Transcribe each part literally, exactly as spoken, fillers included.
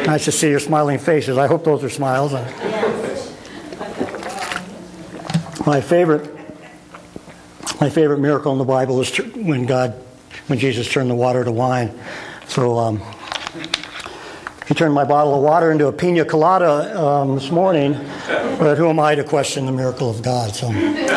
Nice to see your smiling faces. I hope those are smiles. My favorite, my favorite miracle in the Bible is when God, when Jesus turned the water to wine. So um, he turned my bottle of water into a pina colada um, this morning. But who am I to question the miracle of God? So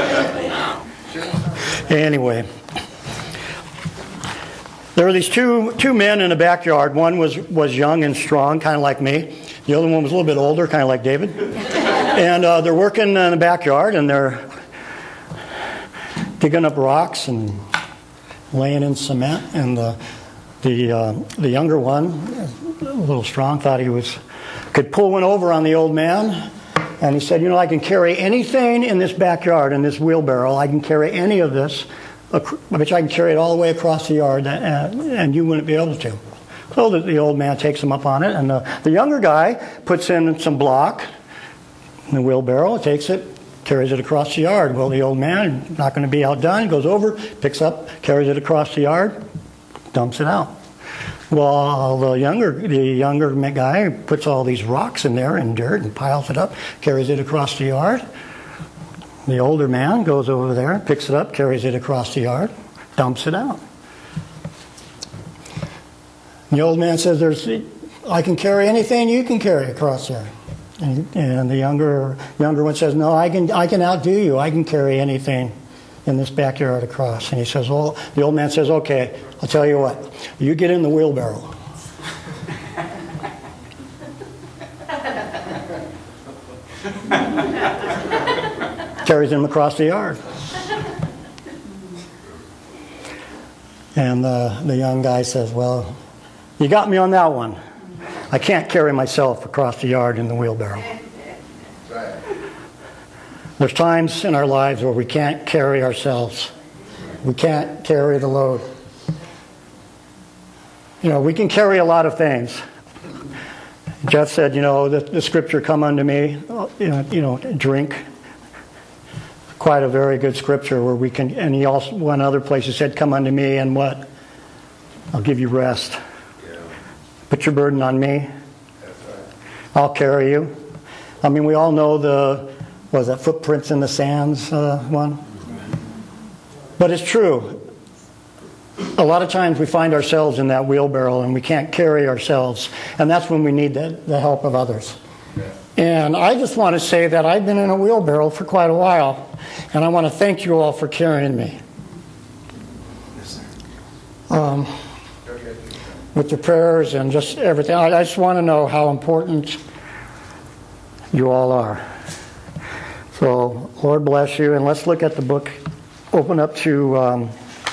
anyway. There were these two two men in the backyard. One was, was young and strong, kind of like me. The other one was a little bit older, kind of like David. And uh, they're working in the backyard, and they're digging up rocks and laying in cement. And the the uh, the younger one, a little strong, thought he was could pull one over on the old man. And he said, "You know, I can carry anything in this backyard in this wheelbarrow. I can carry any of this. Which I can carry it all the way across the yard, and, and you wouldn't be able to." So the, the old man takes him up on it, and the, the younger guy puts in some block in the wheelbarrow, takes it, carries it across the yard. Well, the old man, not going to be outdone, goes over, picks up, carries it across the yard, dumps it out. Well, the younger the younger guy puts all these rocks in there and dirt and piles it up, carries it across the yard. The older man goes over there, picks it up, carries it across the yard, dumps it out. The old man says, "There's, I can carry anything you can carry across there." And, and the younger younger one says, "No, I can I can outdo you. I can carry anything in this backyard across." And he says, "Well," the old man says, "Okay, I'll tell you what. You get in the wheelbarrow." Carries him across the yard. And the, the young guy says, "Well, you got me on that one. I can't carry myself across the yard in the wheelbarrow." There's times in our lives where we can't carry ourselves. We can't carry the load. You know, we can carry a lot of things. Jeff said, you know, the, the scripture, "Come unto me," you know, you know, drink. Quite a very good scripture where we can, and he also, one other place he said, "Come unto me and what? I'll give you rest. Yeah. Put your burden on me. That's right. I'll carry you." I mean, we all know the, what was that, footprints in the sands uh, one? But it's true. A lot of times we find ourselves in that wheelbarrow and we can't carry ourselves, and that's when we need the, the help of others. Yeah. And I just want to say that I've been in a wheelbarrow for quite a while, and I want to thank you all for carrying me. Um, with your prayers and just everything. I, I just want to know how important you all are. So, Lord bless you, and let's look at the book. Open up to um,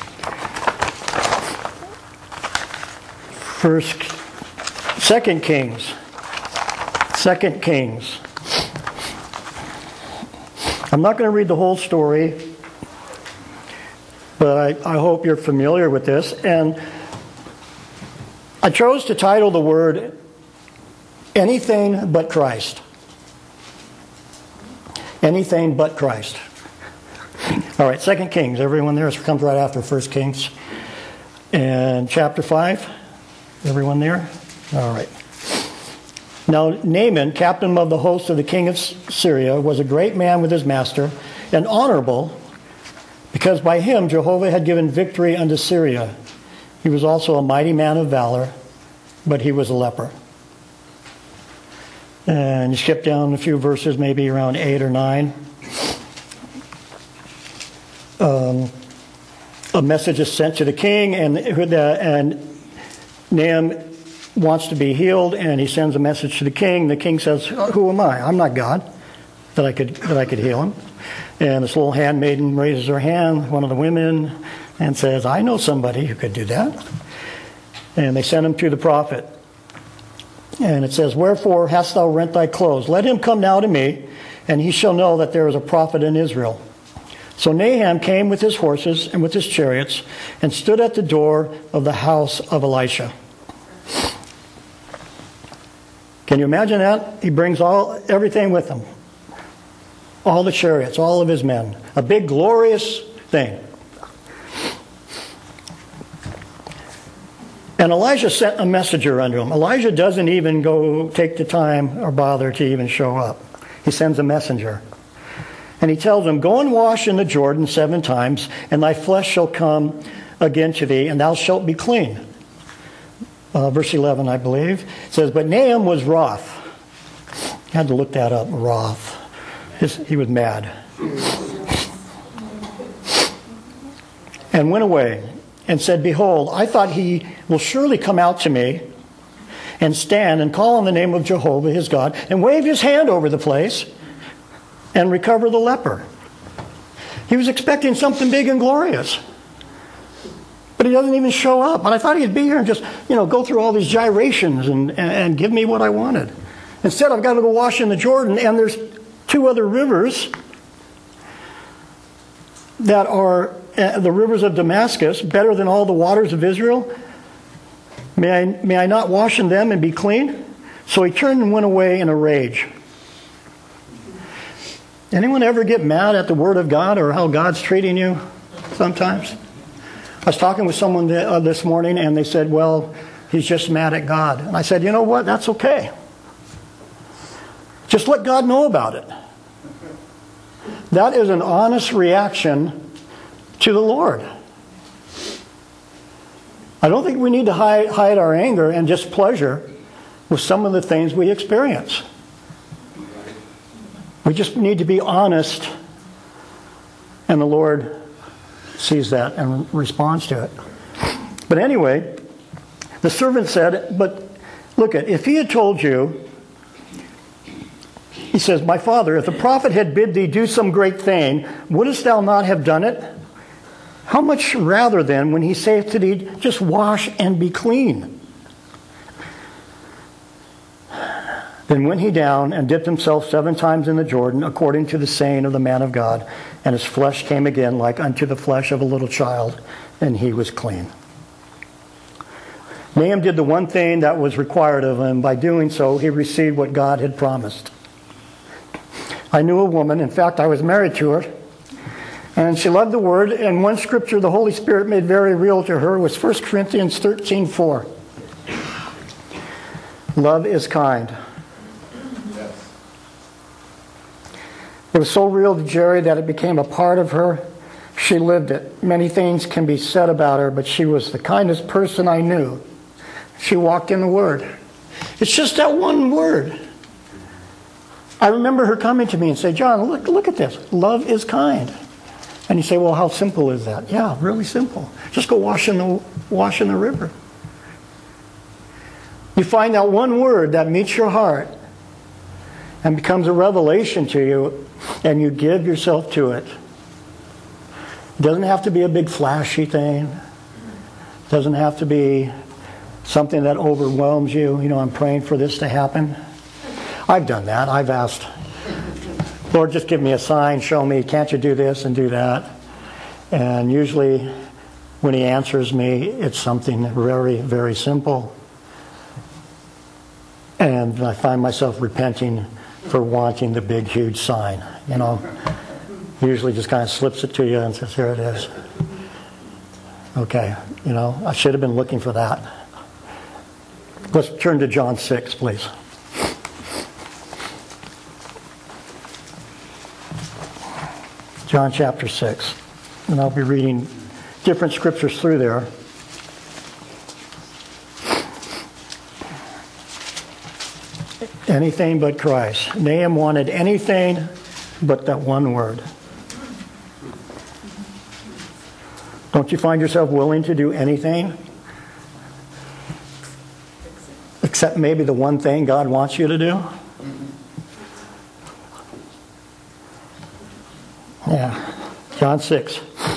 First, Second Kings. Second Kings. I'm not going to read the whole story, but I, I hope you're familiar with this. And I chose to title the word "Anything But Christ." Anything but Christ. All right, Second Kings. Everyone there? It comes right after First Kings. And chapter five. Everyone there? All right. Now Naaman, captain of the host of the king of Syria, was a great man with his master, and honorable, because by him Jehovah had given victory unto Syria. He was also a mighty man of valor, but he was a leper. And you skip down a few verses, maybe around eight or nine. Um, a message is sent to the king, and and Naaman wants to be healed, and he sends a message to the king. The king says, "Who am I? I'm not God that I could that I could heal him." And this little handmaiden raises her hand, one of the women, and says, "I know somebody who could do that." And they send him to the prophet. And it says, "Wherefore hast thou rent thy clothes? Let him come now to me, and he shall know that there is a prophet in Israel." So Nahum came with his horses and with his chariots, and stood at the door of the house of Elisha. Can you imagine that? He brings all everything with him. All the chariots, all of his men. A big glorious thing. And Elijah sent a messenger unto him. Elijah doesn't even go take the time or bother to even show up. He sends a messenger. And he tells him, go and wash in the Jordan seven times, and thy flesh shall come again to thee, and thou shalt be clean. Uh, verse eleven, I believe. It says, but Nahum was wroth. I had to look that up, wroth. His, he was mad. And went away and said, behold, I thought he will surely come out to me and stand and call on the name of Jehovah his God and wave his hand over the place and recover the leper. He was expecting something big and glorious. But he doesn't even show up. And I thought he'd be here and just, you know, go through all these gyrations and, and, and give me what I wanted. Instead, I've got to go wash in the Jordan, and there's two other rivers that are uh, the rivers of Damascus, better than all the waters of Israel. May I, may I not wash in them and be clean? So he turned and went away in a rage. Anyone ever get mad at the Word of God or how God's treating you sometimes? I was talking with someone this morning, and they said, well, he's just mad at God. And I said, you know what? That's okay. Just let God know about it. That is an honest reaction to the Lord. I don't think we need to hide, hide our anger and displeasure with some of the things we experience. We just need to be honest, and the Lord sees that and responds to it. But anyway, the servant said, but look at, if he had told you, he says, my father, if the prophet had bid thee do some great thing, wouldest thou not have done it? How much rather then, when he saith to thee, just wash and be clean? Then went he down and dipped himself seven times in the Jordan, according to the saying of the man of God. And his flesh came again like unto the flesh of a little child, and he was clean. Nahum did the one thing that was required of him. By doing so, he received what God had promised. I knew a woman, in fact, I was married to her, and she loved the Word, and one scripture the Holy Spirit made very real to her was First Corinthians thirteen four. Love is kind. It was so real to Jerry that it became a part of her. She lived it. Many things can be said about her, but she was the kindest person I knew. She walked in the Word. It's just that one word. I remember her coming to me and say, John, look, look at this. Love is kind. And you say, well, how simple is that? Yeah, really simple. Just go wash in the, wash in the river. You find that one word that meets your heart and becomes a revelation to you, and you give yourself to it. It doesn't have to be a big flashy thing. It doesn't have to be something that overwhelms you. You know, I'm praying for this to happen. I've done that. I've asked, Lord, just give me a sign, show me, can't you do this and do that? And usually when he answers me, it's something very, very simple. And I find myself repenting for wanting the big, huge sign. You know, usually just kind of slips it to you and says, here it is. Okay, you know, I should have been looking for that. Let's turn to John six, please. John chapter six. And I'll be reading different scriptures through there. Anything but Christ. Nahum wanted anything but that one word. Don't you find yourself willing to do anything except maybe the one thing God wants you to do? Yeah. John six.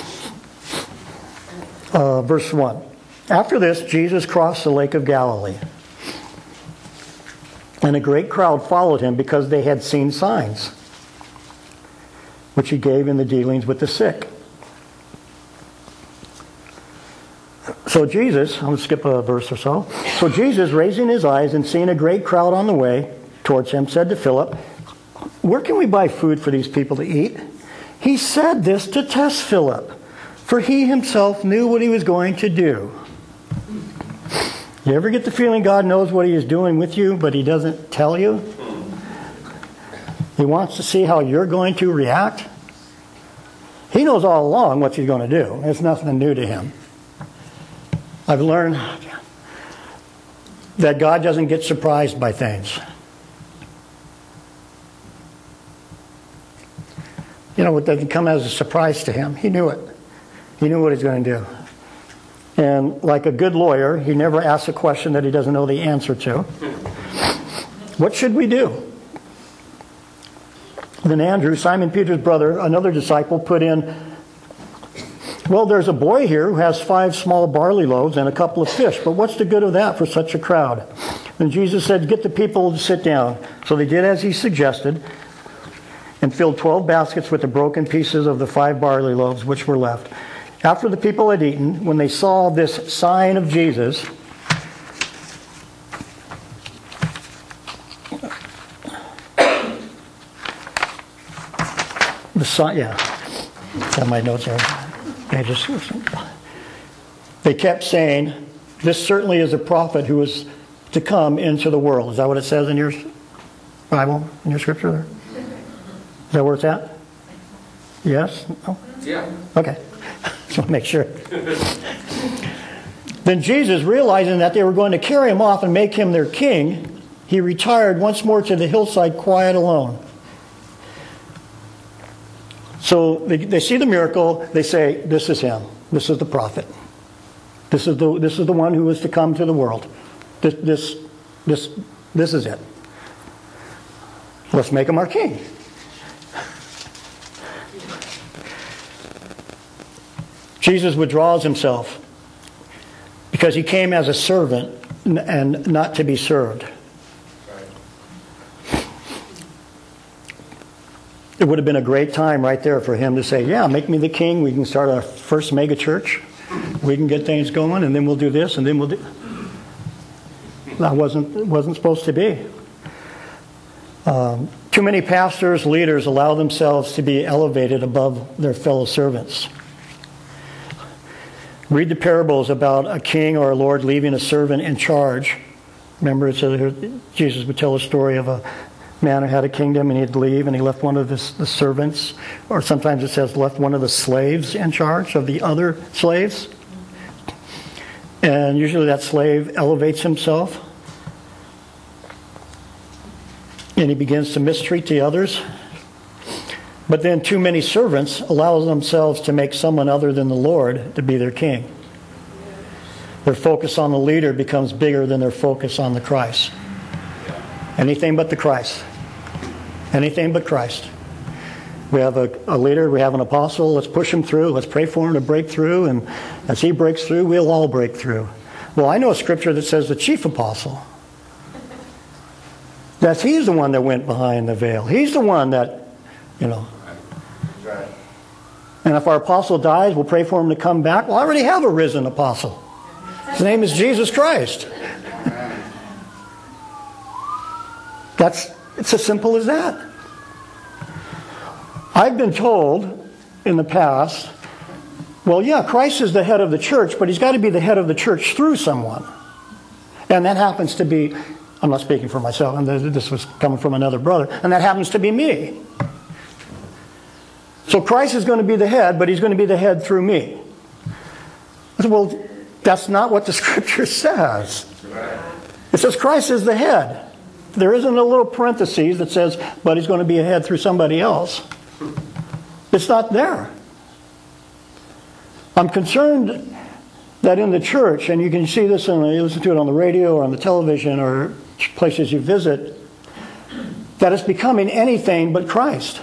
Uh, verse one. After this, Jesus crossed the lake of Galilee. And a great crowd followed him because they had seen signs, which he gave in the dealings with the sick. So Jesus, I'm going to skip a verse or so. So Jesus, raising his eyes and seeing a great crowd on the way towards him, said to Philip, where can we buy food for these people to eat? He said this to test Philip, for he himself knew what he was going to do. You ever get the feeling God knows what He is doing with you, but He doesn't tell you? He wants to see how you're going to react. He knows all along what He's going to do. It's nothing new to Him. I've learned that God doesn't get surprised by things. You know, it doesn't come as a surprise to Him. He knew it. He knew what He's going to do. And like a good lawyer, He never asks a question that He doesn't know the answer to. What should we do? Then Andrew, Simon Peter's brother, another disciple, put in, well, there's a boy here who has five small barley loaves and a couple of fish, but what's the good of that for such a crowd? And Jesus said, get the people to sit down. So they did as He suggested, and filled twelve baskets with the broken pieces of the five barley loaves which were left. After the people had eaten, when they saw this sign of Jesus, the sign, yeah, got my notes there. I just, they kept saying, this certainly is a prophet who is to come into the world. Is that what it says in your Bible, in your scripture there? Is that where it's at? Yes? No? Yeah. Okay. Just want to make sure. Then Jesus, realizing that they were going to carry Him off and make Him their king, He retired once more to the hillside, quiet alone. So they, they see the miracle. They say, this is Him. This is the prophet. This is the, this is the one who is to come to the world. This, this, this, this is it. Let's make Him our king. Jesus withdraws Himself because He came as a servant and not to be served. It would have been a great time right there for Him to say, yeah, make me the king. We can start our first mega church. We can get things going, and then we'll do this, and then we'll do... That wasn't, wasn't supposed to be. Um, too many pastors, leaders allow themselves to be elevated above their fellow servants. Read the parables about a king or a lord leaving a servant in charge. Remember, it says Jesus would tell a story of a man who had a kingdom and he'd leave and he left one of his the servants, or sometimes it says left one of the slaves in charge of the other slaves. And usually that slave elevates himself and he begins to mistreat the others. But then too many servants allow themselves to make someone other than the Lord to be their king. Their focus on the leader becomes bigger than their focus on the Christ. Anything but the Christ. Anything but Christ. We have a, a leader, we have an apostle, let's push him through, let's pray for him to break through, and as he breaks through, we'll all break through. Well, I know a scripture that says the chief apostle. That's he's the one that went behind the veil. He's the one that, you know. Right. And if our apostle dies, we'll pray for him to come back. Well, I already have a risen apostle. His name is Jesus Christ. That's, it's as simple as that. I've been told in the past, well, yeah, Christ is the head of the church, but He's got to be the head of the church through someone. And that happens to be, I'm not speaking for myself, and this was coming from another brother, and that happens to be me. So Christ is going to be the head, but He's going to be the head through me. I said, well, that's not what the scripture says. It says Christ is the head. There isn't a little parenthesis that says, but He's going to be a head through somebody else. It's not there. I'm concerned that in the church, and you can see this and you listen to it on the radio or on the television or places you visit, that it's becoming anything but Christ.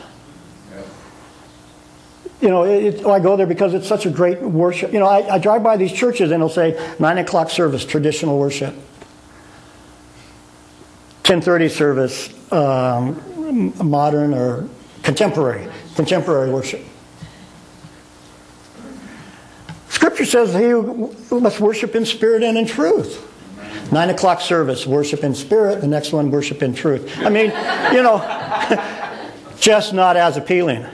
You know, it, oh, I go there because it's such a great worship. You know, I, I drive by these churches and it'll say nine o'clock service, traditional worship. ten thirty service, um, modern or contemporary, contemporary worship. Scripture says he must worship in spirit and in truth. Nine o'clock service, worship in spirit. The next one, worship in truth. I mean, you know, just not as appealing.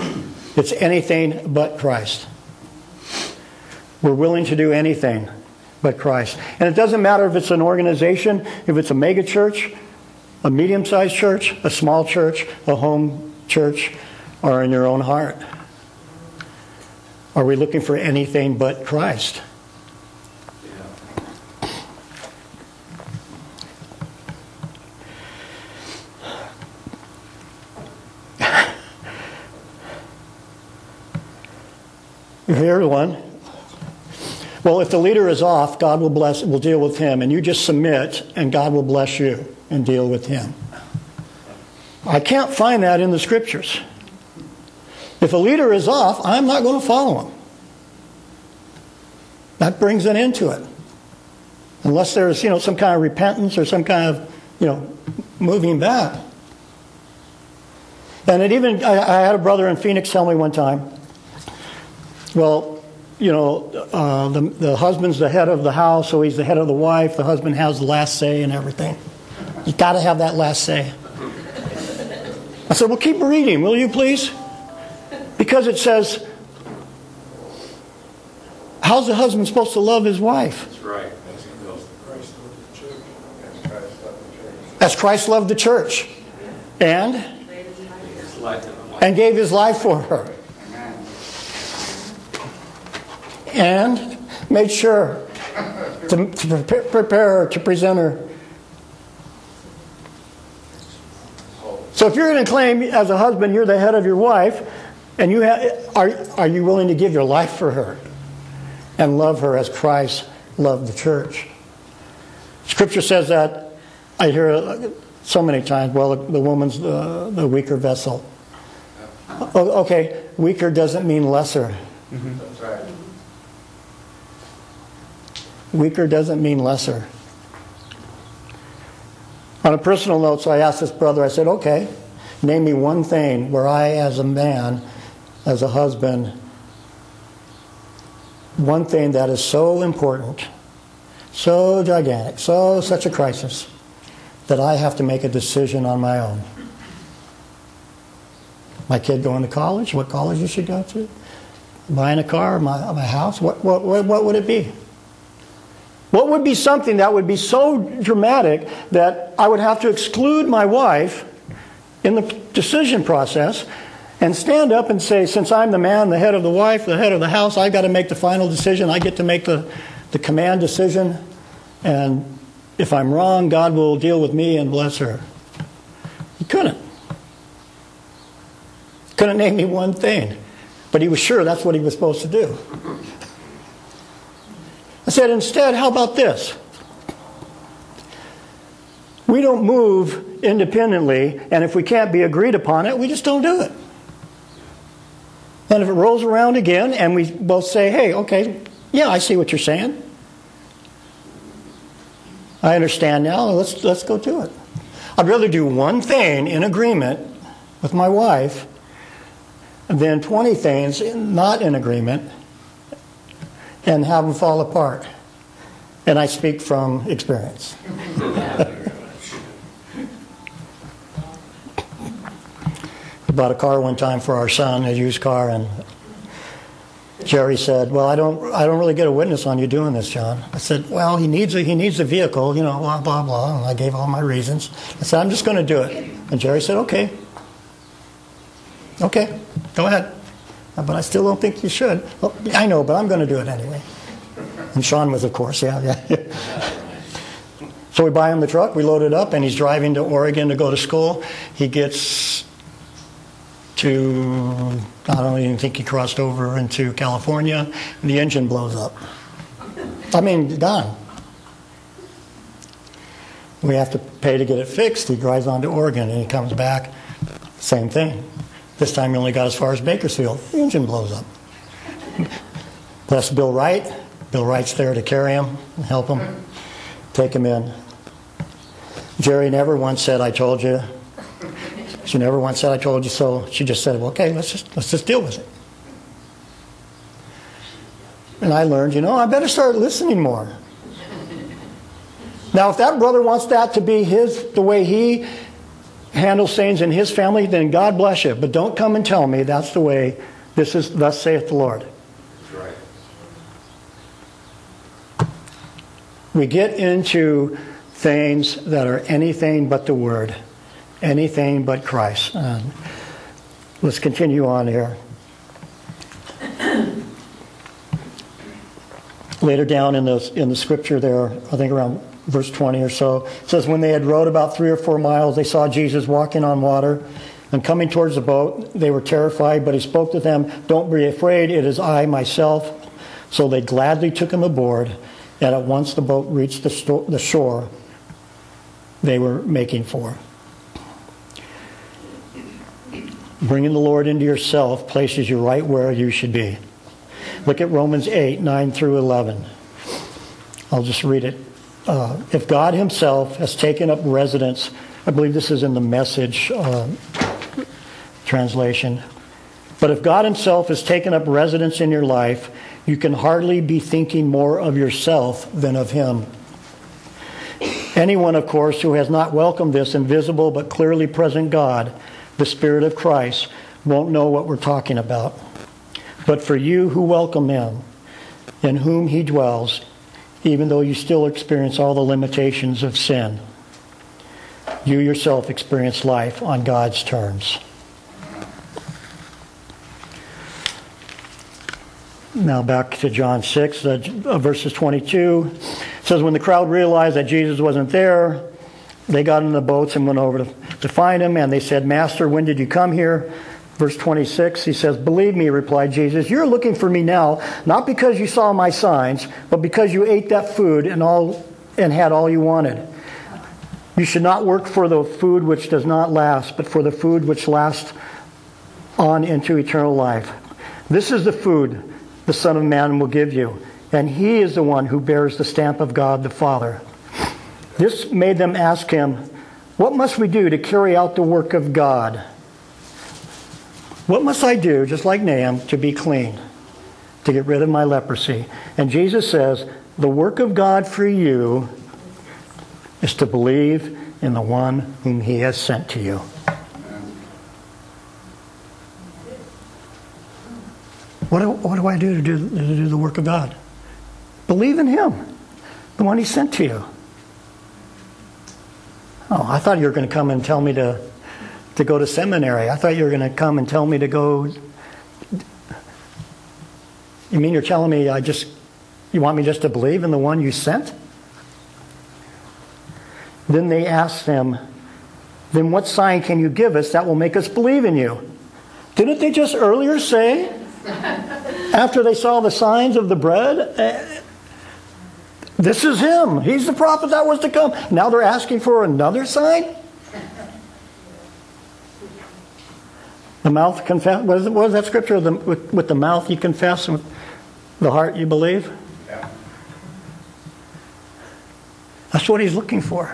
It's anything but Christ. We're willing to do anything but Christ. And it doesn't matter if it's an organization, if it's a mega church, a medium-sized church, a small church, a home church, or in your own heart. Are we looking for anything but Christ? Here's one. Well, if the leader is off, God will bless, will deal with him, and you just submit, and God will bless you and deal with him. I can't find that in the scriptures. If a leader is off, I'm not going to follow him. That brings an end to it. Unless there's, you know, some kind of repentance or some kind of, you know, moving back. And it even, I, I had a brother in Phoenix tell me one time, well, you know, uh, the, the husband's the head of the house, so he's the head of the wife. The husband has the last say and everything. You've got to have that last say. I said, well, keep reading, will you please? Because it says, how's the husband supposed to love his wife? That's right. As Christ loved the church. And? And gave his life for her. And made sure to, to prepare, prepare her, to present her. So if you're going to claim as a husband you're the head of your wife, and you have, are, are you willing to give your life for her and love her as Christ loved the church? Scripture says that, I hear it so many times, well, the, the woman's the, the weaker vessel. Okay, weaker doesn't mean lesser. Mm-hmm. That's right. Weaker doesn't mean lesser. On a personal note, so I asked this brother, I said, okay, name me one thing where I, as a man, as a husband, one thing that is so important, so gigantic, so such a crisis, that I have to make a decision on my own. My kid going to college, what college you should go to? Buying a car, my, my house, what, what, what, what would it be? What would be something that would be so dramatic that I would have to exclude my wife in the decision process and stand up and say, since I'm the man, the head of the wife, the head of the house, I've got to make the final decision. I get to make the, the command decision. And if I'm wrong, God will deal with me and bless her. He couldn't. Couldn't name me one thing. But he was sure that's what he was supposed to do. I said, instead, how about this? We don't move independently, and if we can't be agreed upon it, we just don't do it. And if it rolls around again, and we both say, hey, okay, yeah, I see what you're saying. I understand now, let's, let's go to it. I'd rather do one thing in agreement with my wife than twenty things not in agreement and have them fall apart. And I speak from experience. We bought a car one time for our son, a used car, and Jerry said, well, I don't I don't really get a witness on you doing this, John. I said, well, he needs a, he needs a vehicle, you know, blah, blah, blah. And I gave all my reasons. I said, I'm just going to do it. And Jerry said, okay. Okay, go ahead. But I still don't think you should. Well, I know, but I'm going to do it anyway. And Sean was, of course, yeah, yeah. So we buy him the truck, we load it up, and he's driving to Oregon to go to school. He gets to, I don't even think he crossed over into California, and the engine blows up. I mean, done. We have to pay to get it fixed. He drives on to Oregon, and he comes back, same thing. This time he only got as far as Bakersfield. The engine blows up. Bless Bill Wright. Bill Wright's there to carry him and help him, take him in. Jerry never once said, I told you. She never once said, I told you so. She just said, well, okay, let's just, let's just deal with it. And I learned, you know, I better start listening more. Now, if that brother wants that to be his, the way he handles things in his family, then God bless you. But don't come and tell me that's the way this is, thus saith the Lord. That's right. We get into things that are anything but the Word, anything but Christ. And let's continue on here. Later down in the, in the scripture there, I think around verse twenty or so, it says, when they had rowed about three or four miles, they saw Jesus walking on water and coming towards the boat. They were terrified, but he spoke to them, don't be afraid, it is I myself. So they gladly took him aboard, and at once the boat reached the, sto- the shore they were making for. Bringing the Lord into yourself places you right where you should be. Look at Romans eight, nine through eleven. I'll just read it. Uh, if God himself has taken up residence, I believe this is in the Message uh, translation. But if God himself has taken up residence in your life, you can hardly be thinking more of yourself than of him. Anyone, of course, who has not welcomed this invisible but clearly present God, the Spirit of Christ, won't know what we're talking about. But for you who welcome him, in whom he dwells, even though you still experience all the limitations of sin, you yourself experience life on God's terms. Now back to John six, uh, verses twenty-two. It says, when the crowd realized that Jesus wasn't there, they got in the boats and went over to, to find him. And they said, Master, when did you come here? Verse twenty-six, he says, believe me, replied Jesus, you're looking for me now, not because you saw my signs, but because you ate that food and all and had all you wanted. You should not work for the food which does not last, but for the food which lasts on into eternal life. This is the food the Son of Man will give you, and he is the one who bears the stamp of God the Father. This made them ask him, what must we do to carry out the work of God? What must I do, just like Nahum, to be clean, to get rid of my leprosy? And Jesus says, the work of God for you is to believe in the one whom he has sent to you. What do, what do I do to, do to do the work of God? Believe in him, the one he sent to you. Oh, I thought you were going to come and tell me to... to go to seminary. I thought you were going to come and tell me to go. You mean you're telling me I just, you want me just to believe in the one you sent? Then they asked him, then what sign can you give us that will make us believe in you? Didn't they just earlier say, after they saw the signs of the bread, uh, this is him. He's the prophet that was to come. Now they're asking for another sign? The mouth confess. What is, what is that scripture? The, with, with the mouth you confess, and with the heart you believe. Yeah. That's what he's looking for.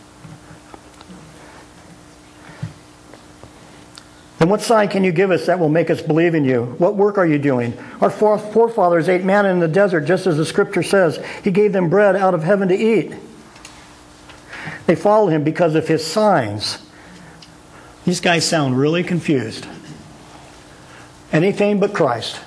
Then what sign can you give us that will make us believe in you? What work are you doing? Our forefathers ate manna in the desert, just as the scripture says. He gave them bread out of heaven to eat. They followed him because of his signs. These guys sound really confused. Anything but Christ.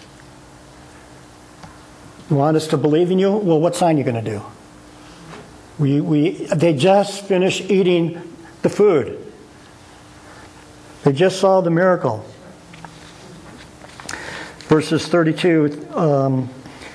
You want us to believe in you? Well, what sign are you going to do? We, we, they just finished eating the food. They just saw the miracle. Verses thirty-two, um,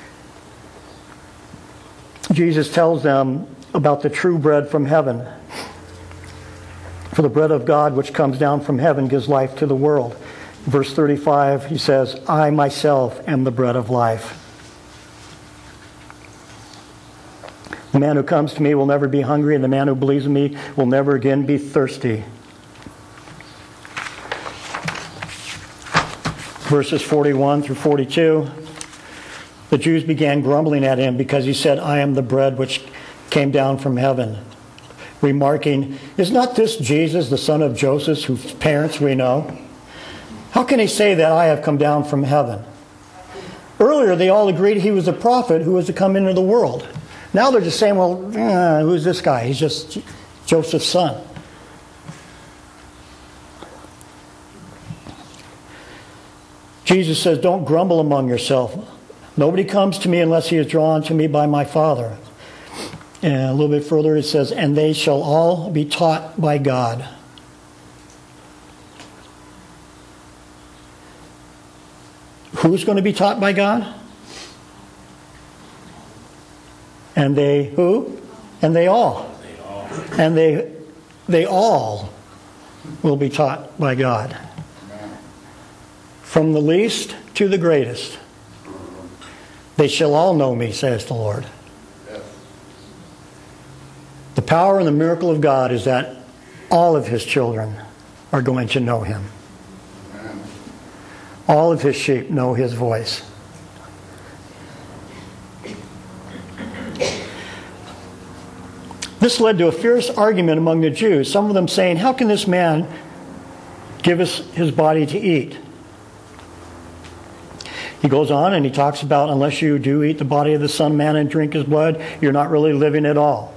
Jesus tells them about the true bread from heaven. For the bread of God which comes down from heaven gives life to the world. Verse thirty-five, he says, I myself am the bread of life. The man who comes to me will never be hungry, and the man who believes in me will never again be thirsty. Verses forty-one through forty-two, the Jews began grumbling at him because he said, I am the bread which came down from heaven. Remarking, is not this Jesus, the son of Joseph, whose parents we know? How can he say that I have come down from heaven? Earlier, they all agreed he was a prophet who was to come into the world. Now they're just saying, well, eh, who's this guy? He's just Joseph's son. Jesus says, don't grumble among yourself. Nobody comes to me unless he is drawn to me by my Father. And a little bit further it says, and they shall all be taught by God. Who's going to be taught by God? And they, who? And they all. And they, they all will be taught by God. From the least to the greatest. They shall all know me, says the Lord. The power and the miracle of God is that all of His children are going to know Him. All of His sheep know His voice. This led to a fierce argument among the Jews, some of them saying, how can this man give us his body to eat? He goes on and he talks about, unless you do eat the body of the Son of Man and drink His blood, you're not really living at all.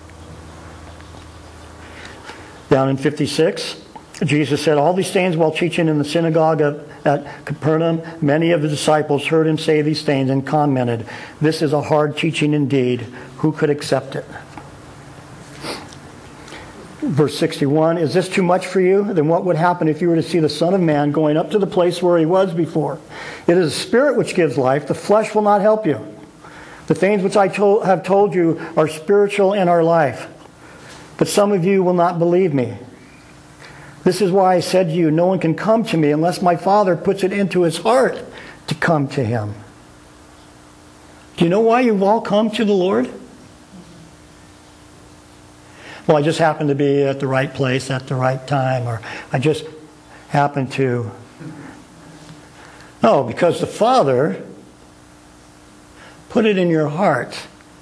Down in fifty-six, Jesus said all these things while teaching in the synagogue of, at Capernaum. Many of the disciples heard Him say these things and commented, this is a hard teaching indeed. Who could accept it? Verse sixty-one, is this too much for you? Then what would happen if you were to see the Son of Man going up to the place where He was before? It is the Spirit which gives life. The flesh will not help you. The things which I told, have told you are spiritual and are life. But some of you will not believe me. This is why I said to you, no one can come to me unless my Father puts it into his heart to come to Him. Do you know why you've all come to the Lord? Well, I just happened to be at the right place at the right time, or I just happened to... No, because the Father put it in your heart.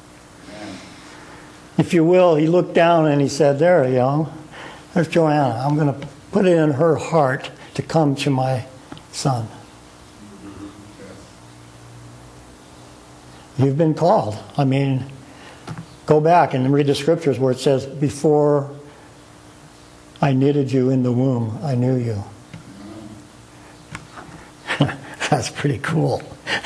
If you will, He looked down and He said, there you go, there's Joanna. I'm going to put it in her heart to come to my son. You've been called. I mean, go back and read the scriptures where it says, before I knitted you in the womb, I knew you. That's pretty cool.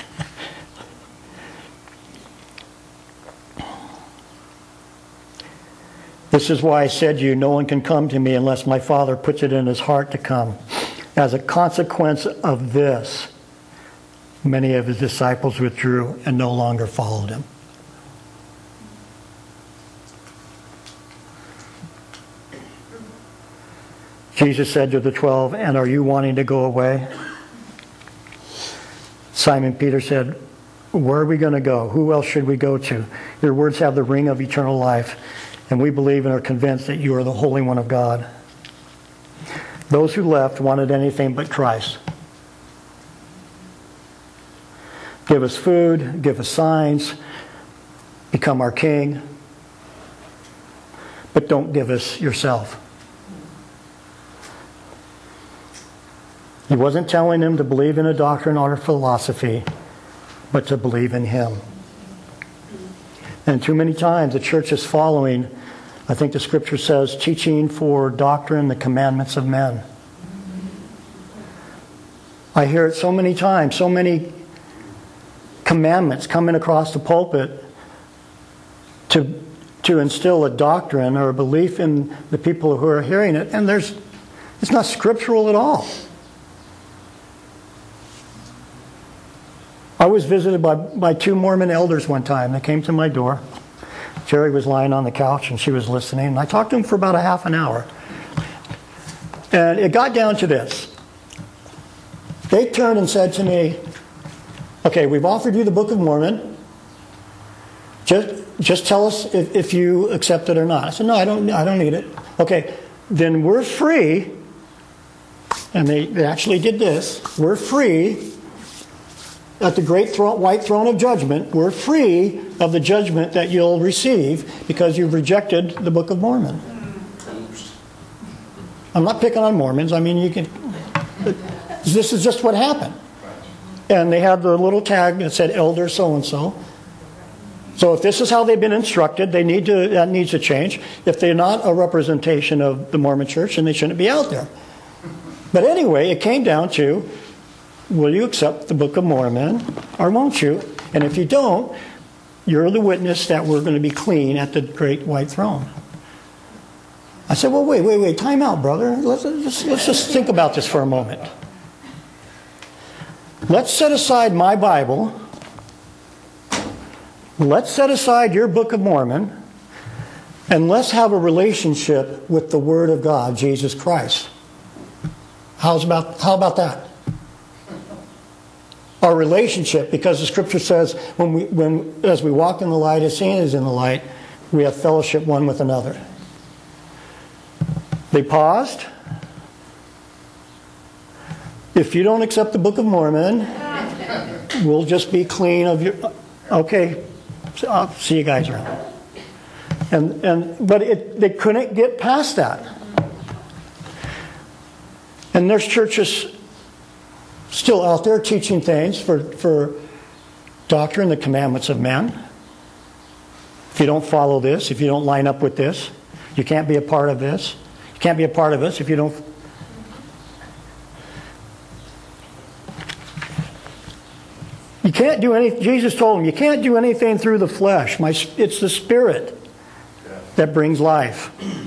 This is why I said to you, no one can come to me unless my Father puts it in his heart to come. As a consequence of this, many of His disciples withdrew and no longer followed Him. Jesus said to the twelve, and are you wanting to go away? Simon Peter said, where are we going to go? Who else should we go to? Your words have the ring of eternal life. And we believe and are convinced that you are the Holy One of God. Those who left wanted anything but Christ. Give us food, give us signs, become our king, but don't give us yourself. He wasn't telling them to believe in a doctrine or a philosophy, but to believe in Him. And too many times the church is following, I think the scripture says, teaching for doctrine the commandments of men. I hear it so many times, so many commandments coming across the pulpit to, to instill a doctrine or a belief in the people who are hearing it, and there's, it's not scriptural at all. I was visited by, by two Mormon elders one time. They came to my door. Jerry was lying on the couch and she was listening. And I talked to him for about a half an hour. And it got down to this. They turned and said to me, okay, we've offered you the Book of Mormon. Just, just tell us if, if you accept it or not. I said, no, I don't, I don't need it. Okay, then we're free. And they, they actually did this. We're free. At the great throne, white throne of judgment, we're free of the judgment that you'll receive because you've rejected the Book of Mormon. I'm not picking on Mormons. I mean, you can... This is just what happened. And they had the little tag that said Elder so-and-so. So if this is how they've been instructed, they need to, that needs to change. If they're not a representation of the Mormon Church, then they shouldn't be out there. But anyway, it came down to, will you accept the Book of Mormon or won't you? And if you don't, you're the witness that we're going to be clean at the great white throne. I said, well, wait, wait, wait, time out, brother. Let's, let's, let's just think about this for a moment. Let's set aside my Bible. Let's set aside your Book of Mormon. And let's have a relationship with the Word of God, Jesus Christ. How's about, how about that? Our relationship, because the Scripture says, when we, when as we walk in the light, as seen is in the light, we have fellowship one with another. They paused. If you don't accept the Book of Mormon, we'll just be clean of your... Okay, I'll see you guys around. And, and, but it, they couldn't get past that. And there's churches still out there teaching things for, for doctrine, the commandments of men. If you don't follow this, if you don't line up with this, you can't be a part of this. You can't be a part of us if you don't... You can't do anything. Jesus told him, you can't do anything through the flesh. My, it's the Spirit that brings life.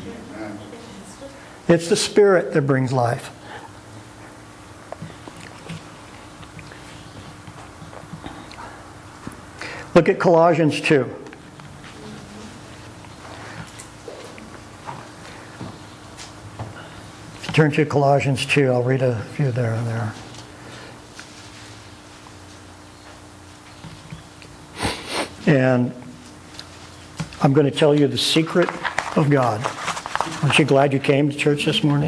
It's the Spirit that brings life. Look at Colossians two. If you turn to Colossians two, I'll read a few there and there. And I'm going to tell you the secret of God. Aren't you glad you came to church this morning?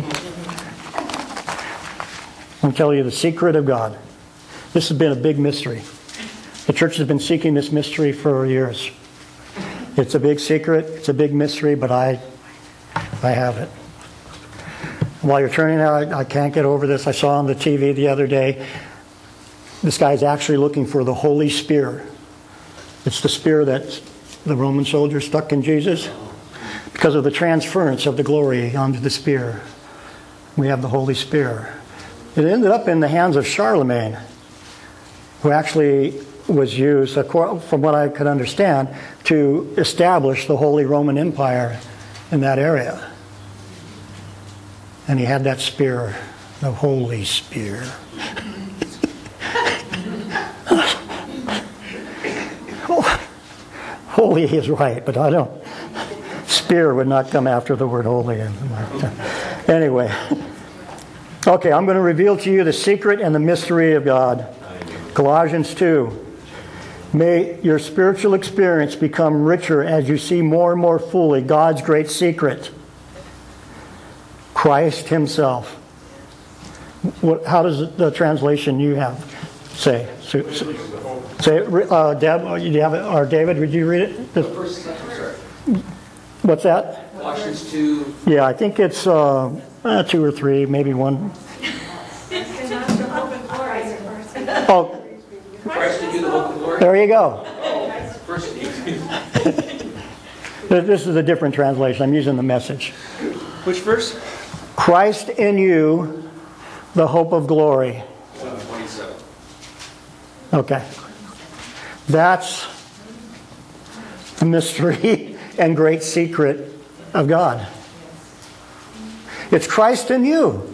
I'm going to tell you the secret of God. This has been a big mystery. The church has been seeking this mystery for years. It's a big secret. It's a big mystery, but I, I have it. While you're turning out, I, I can't get over this. I saw on the T V the other day, this guy's actually looking for the Holy Spear. It's the spear that the Roman soldier stuck in Jesus. Because of the transference of the glory onto the spear, we have the Holy Spear. It ended up in the hands of Charlemagne, who actually was used, from what I could understand, to establish the Holy Roman Empire in that area. And he had that spear, the Holy Spear. Holy is right, but I don't. Spear would not come after the word holy. Anyway. Okay, I'm going to reveal to you the secret and the mystery of God. Colossians two. May your spiritual experience become richer as you see more and more fully God's great secret. Christ Himself. What, how does the translation you have say? So, so, say, uh, Deb, do you have it, or David, would you read it? The, what's that? Colossians two. Yeah, I think it's uh, uh, two or three, maybe one. Oh, Christ in you, the hope of glory. there you go. Oh, first. This is a different translation. I'm using the Message. Which verse? Christ in you, the hope of glory. twenty-seven. Okay. That's the mystery and great secret of God. It's Christ in you.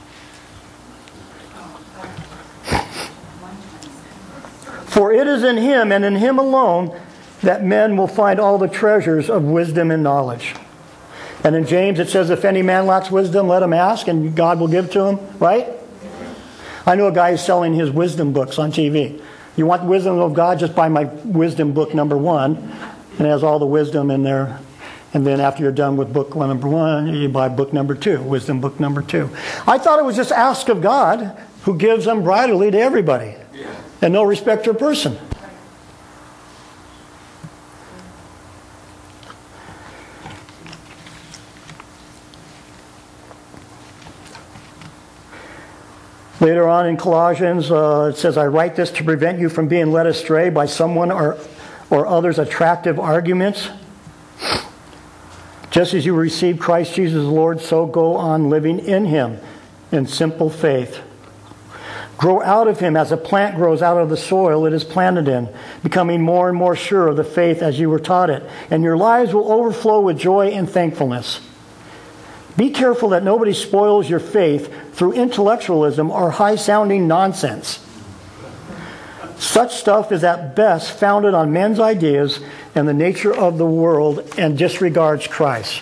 For it is in Him and in Him alone that men will find all the treasures of wisdom and knowledge. And in James it says, if any man lacks wisdom, let him ask, and God will give to him. Right? I know a guy who's selling his wisdom books on T V. You want the wisdom of God? Just buy my wisdom book number one. And it has all the wisdom in there. And then after you're done with book one, number one, you buy book number two, wisdom book number two. I thought it was just ask of God, who gives unbridledly to everybody. Yeah. And no respect to person. Later on in Colossians, uh, it says, I write this to prevent you from being led astray by someone or, or others' attractive arguments. Just as you received Christ Jesus as Lord, so go on living in Him in simple faith, Grow out of him as a plant grows out of the soil it is planted in, becoming more and more sure of the faith as you were taught it. And your lives will overflow with joy and thankfulness. Be careful that nobody spoils your faith through intellectualism or high-sounding nonsense. Such stuff is at best founded on men's ideas and the nature of the world and disregards Christ.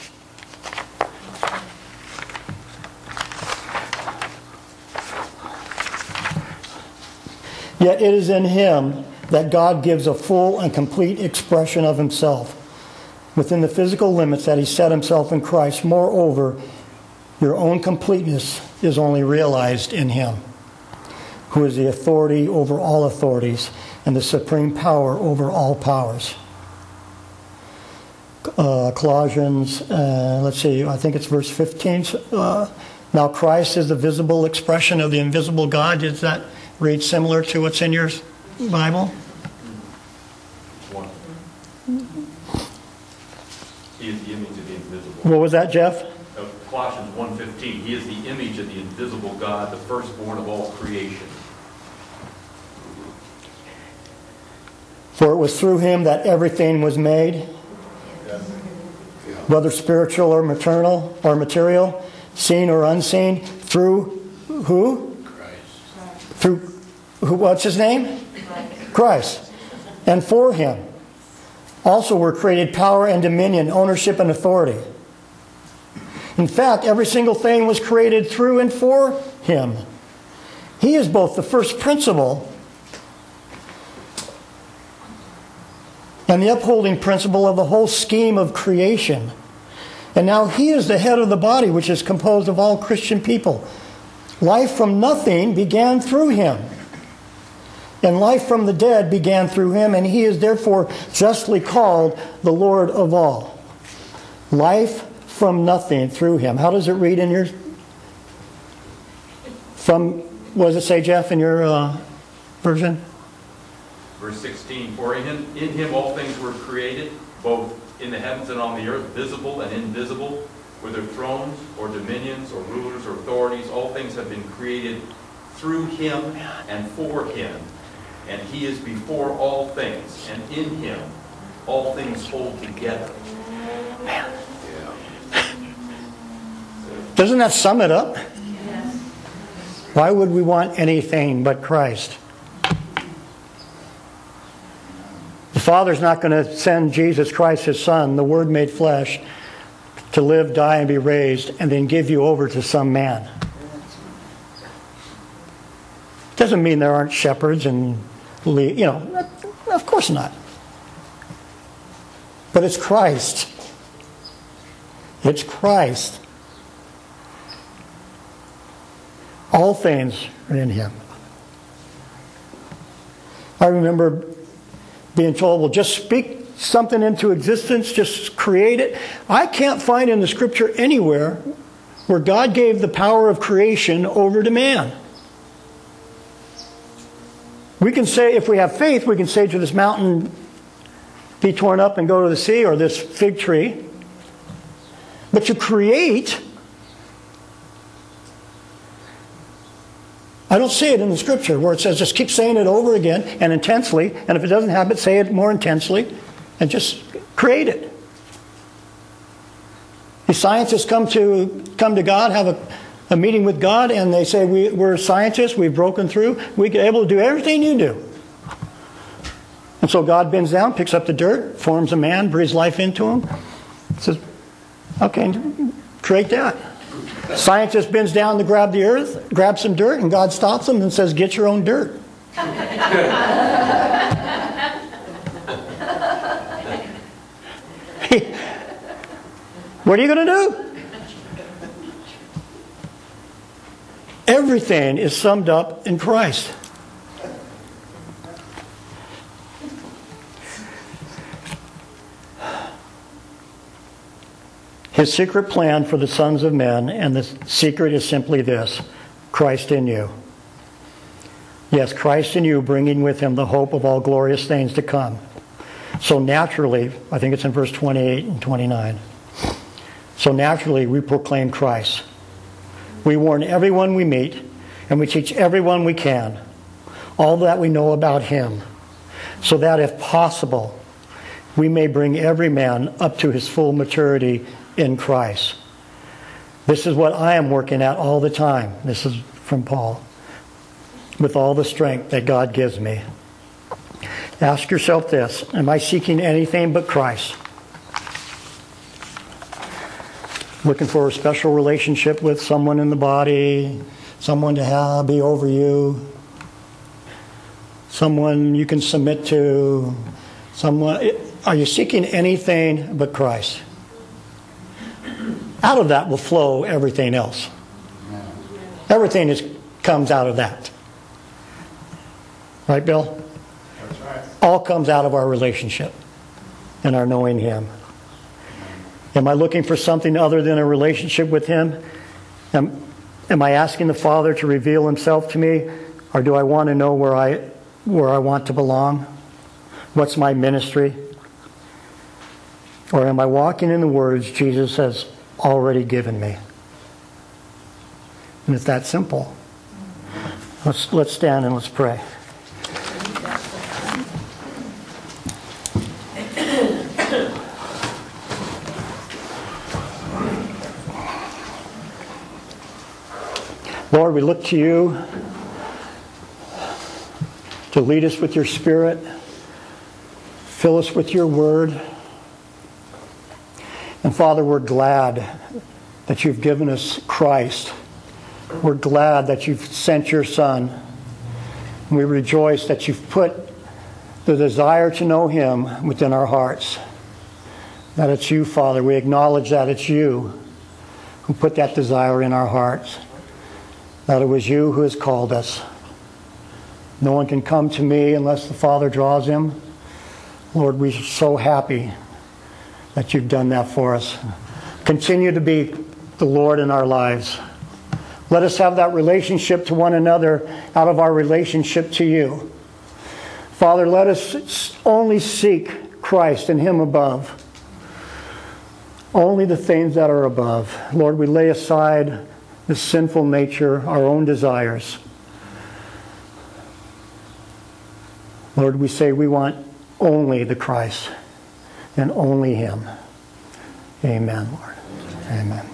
Yet it is in him that God gives a full and complete expression of himself within the physical limits that he set himself in Christ. Moreover, your own completeness is only realized in him, who is the authority over all authorities and the supreme power over all powers. Uh, Colossians, uh, let's see, I think it's verse fifteen. Uh, now Christ is the visible expression of the invisible God. Does that read similar to what's in your Bible? One. He is the image of the invisible. What was that, Jeff? Uh, Colossians one fifteen. He is the image of the invisible God, the firstborn of all creation. For it was through him that everything was made, whether spiritual or maternal or material, seen or unseen, through who? Christ. Through who? What's his name? Christ. Christ. And for him also were created power and dominion, ownership and authority. In fact, every single thing was created through and for him. He is both the first principle and the upholding principle of the whole scheme of creation. And now he is the head of the body, which is composed of all Christian people. Life from nothing began through him. And life from the dead began through him, and he is therefore justly called the Lord of all. Life from nothing through him. How does it read in your... From, what does it say, Jeff, in your uh, version? Verse sixteen. For in him, in him all things were created, both in the heavens and on the earth, visible and invisible, whether thrones or dominions or rulers or authorities. All things have been created through him and for him. And he is before all things, and in him all things hold together. Man. Doesn't that sum it up? Yes. Why would we want anything but Christ? The Father's not going to send Jesus Christ, his Son, the Word made flesh, to live, die, and be raised, and then give you over to some man. Doesn't mean there aren't shepherds and, you know, of course not. But it's Christ. It's Christ. All things are in him. I remember being told, well, just speak something into existence, just create it. I can't find in the Scripture anywhere where God gave the power of creation over to man. We can say, if we have faith, we can say to this mountain, be torn up and go to the sea, or this fig tree. But to create, I don't see it in the Scripture where it says just keep saying it over again and intensely, and if it doesn't happen, say it more intensely, and just create it. These scientists come to come to God, have a, a meeting with God, and they say, we, we're scientists, we've broken through, we're able to do everything you do. And so God bends down, picks up the dirt, forms a man, breathes life into him, says, okay, create that. Scientist bends down to grab the earth, grabs some dirt, and God stops him and says, get your own dirt. What are you going to do? Everything is summed up in Christ. His secret plan for the sons of men, and the secret is simply this: Christ in you. Yes, Christ in you, bringing with him the hope of all glorious things to come. So naturally, I think it's in verse twenty-eight and twenty-nine. So naturally, we proclaim Christ. We warn everyone we meet, and we teach everyone we can all that we know about Him, so that if possible, we may bring every man up to his full maturity in Christ. This is what I am working at all the time. This is from Paul. With all the strength that God gives me. Ask yourself this: am I seeking anything but Christ? Looking for a special relationship with someone in the body, someone to have, be over you, someone you can submit to, someone. Are you seeking anything but Christ? Out of that will flow everything else. Everything is, comes out of that. Right, Bill? That's right. All comes out of our relationship and our knowing Him. Am I looking for something other than a relationship with Him? Am, am I asking the Father to reveal Himself to me? Or do I want to know where I, where I want to belong? What's my ministry? Or am I walking in the words Jesus has already given me? And it's that simple. Let's, let's stand and let's pray. Lord, we look to You to lead us with Your Spirit. Fill us with Your Word. And Father, we're glad that You've given us Christ. We're glad that You've sent Your Son. And we rejoice that You've put the desire to know Him within our hearts. That it's You, Father. We acknowledge that it's You who put that desire in our hearts. That it was You who has called us. No one can come to me unless the Father draws him. Lord, we're so happy that You've done that for us. Continue to be the Lord in our lives. Let us have that relationship to one another out of our relationship to You. Father, let us only seek Christ and Him above. Only the things that are above. Lord, we lay aside the sinful nature, our own desires. Lord, we say we want only the Christ and only Him. Amen, Lord. Amen.